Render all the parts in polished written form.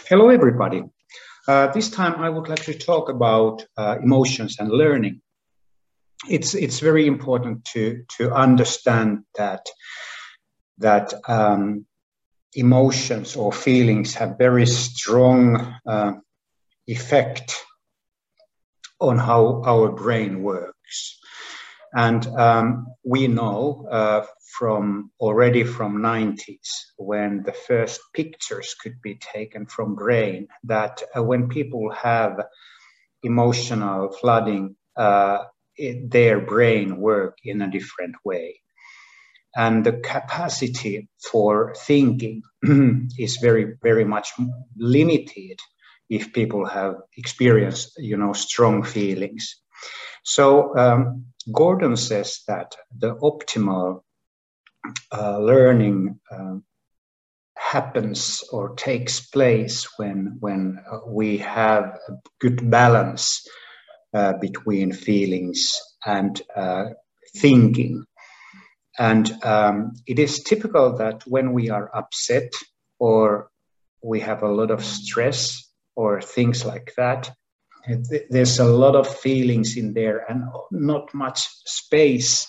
Hello, everybody. This time I would like to talk about emotions and learning. It's very important to understand that emotions or feelings have very strong effect on how our brain works. And we know from 90s, when the first pictures could be taken from brain, that when people have emotional flooding, their brain work in a different way. And the capacity for thinking is very, very much limited if people have experienced, strong feelings. So Gordon says that the optimal learning happens or takes place when we have a good balance between feelings and thinking. And it is typical that when we are upset or we have a lot of stress or things like that, there's a lot of feelings in there and not much space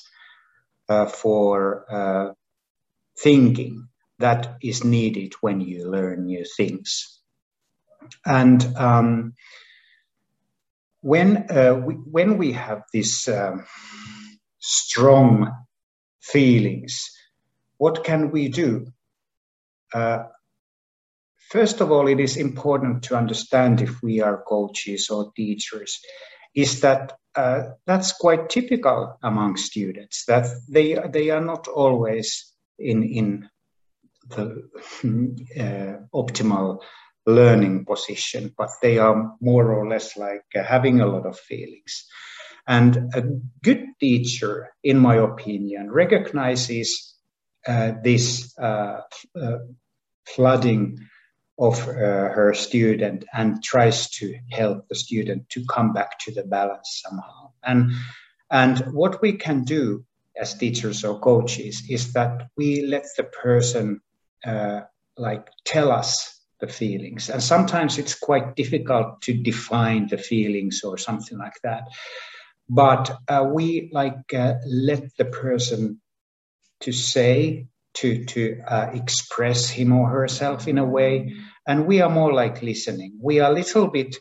for thinking that is needed when you learn new things. And when we have this strong feelings, what can we do? First of all, it is important to understand, if we are coaches or teachers, is that that's quite typical among students, that they are not always in the optimal learning position, but they are more or less like having a lot of feelings. And a good teacher, in my opinion, recognizes this flooding of her student and tries to help the student to come back to the balance somehow. And what we can do as teachers or coaches is that we let the person tell us the feelings. And sometimes it's quite difficult to define the feelings or something like that. But we let the person to say, to express him or herself in a way, and we are more like listening. We are a little bit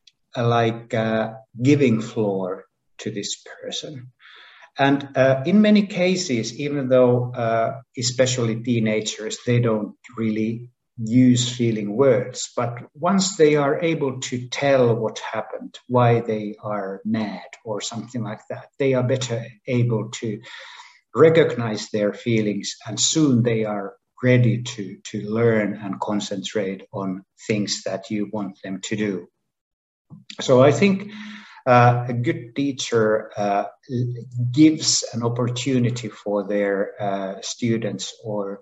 giving floor to this person. And in many cases, even though especially teenagers, they don't really use feeling words, but once they are able to tell what happened, why they are mad or something like that, they are better able to recognize their feelings, and soon they are ready to learn and concentrate on things that you want them to do. So I think a good teacher gives an opportunity for their students or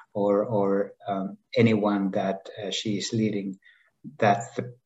anyone that she is leading, that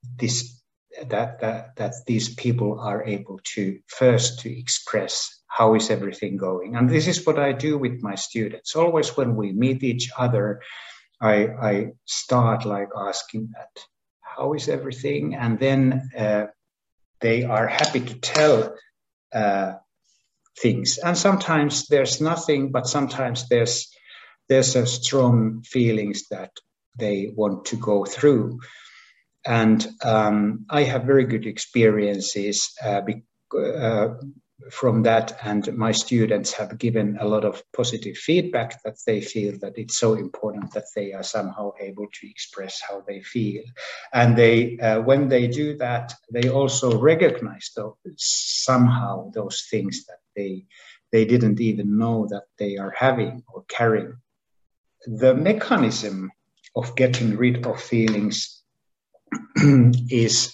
these people are able to first to express how is everything going. And this is what I do with my students. Always when we meet each other, I start asking that, how is everything? And then they are happy to tell things. And sometimes there's nothing, but sometimes there's a strong feelings that they want to go through. And I have very good experiences from that, and my students have given a lot of positive feedback that they feel that it's so important that they are somehow able to express how they feel. And they, when they do that, they also recognize somehow those things that they didn't even know that they are having or carrying. The mechanism of getting rid of feelings is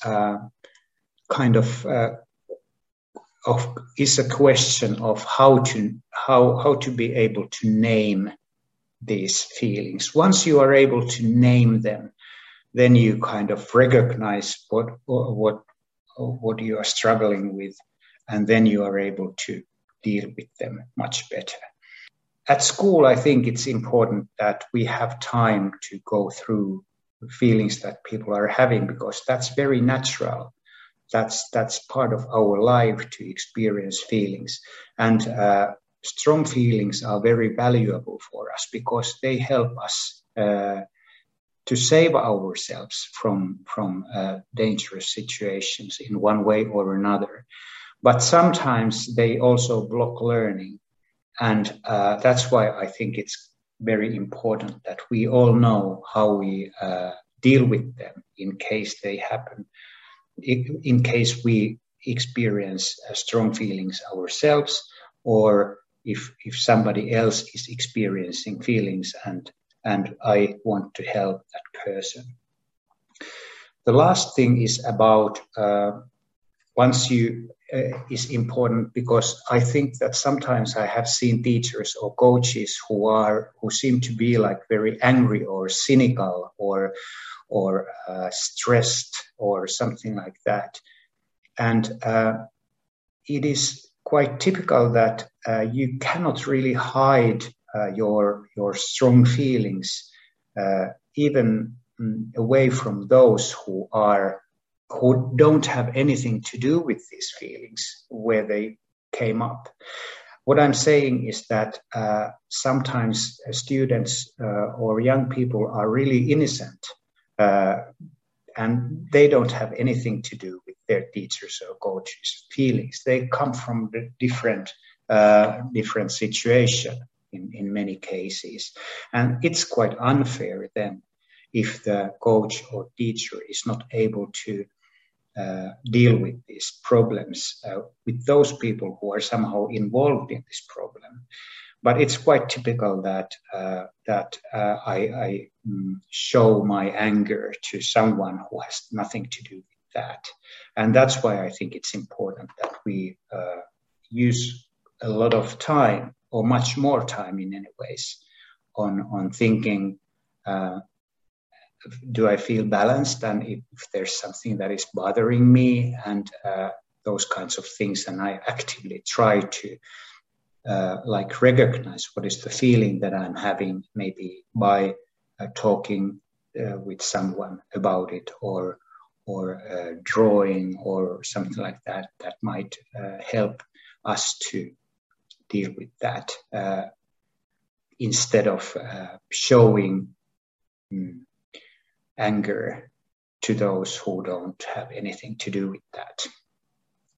is a question of how to be able to name these feelings. Once you are able to name them, then you kind of recognize what you are struggling with, and then you are able to deal with them much better. At school, I think it's important that we have time to go through feelings that people are having, because that's very natural. That's part of our life to experience feelings. And strong feelings are very valuable for us because they help us to save ourselves from dangerous situations in one way or another. But sometimes they also block learning. And that's why I think it's very important that we all know how we deal with them in case they happen, in case we experience strong feelings ourselves, or if somebody else is experiencing feelings and I want to help that person. The last thing is about is important, because I think that sometimes I have seen teachers or coaches who seem to be like very angry or cynical or stressed or something like that. And it is quite typical that you cannot really hide your strong feelings even away from those who don't have anything to do with these feelings where they came up. What I'm saying is that sometimes students or young people are really innocent and they don't have anything to do with their teachers or coaches' feelings. They come from the different situation in many cases. And it's quite unfair then if the coach or teacher is not able to deal with these problems with those people who are somehow involved in this problem. But it's quite typical that I show my anger to someone who has nothing to do with that. And that's why I think it's important that we use a lot of time, or much more time in any ways, on thinking, do I feel balanced, and if there's something that is bothering me, and those kinds of things. And I actively try to recognize what is the feeling that I'm having, maybe by talking with someone about it, or drawing or something like that might help us to deal with that instead of showing anger to those who don't have anything to do with that.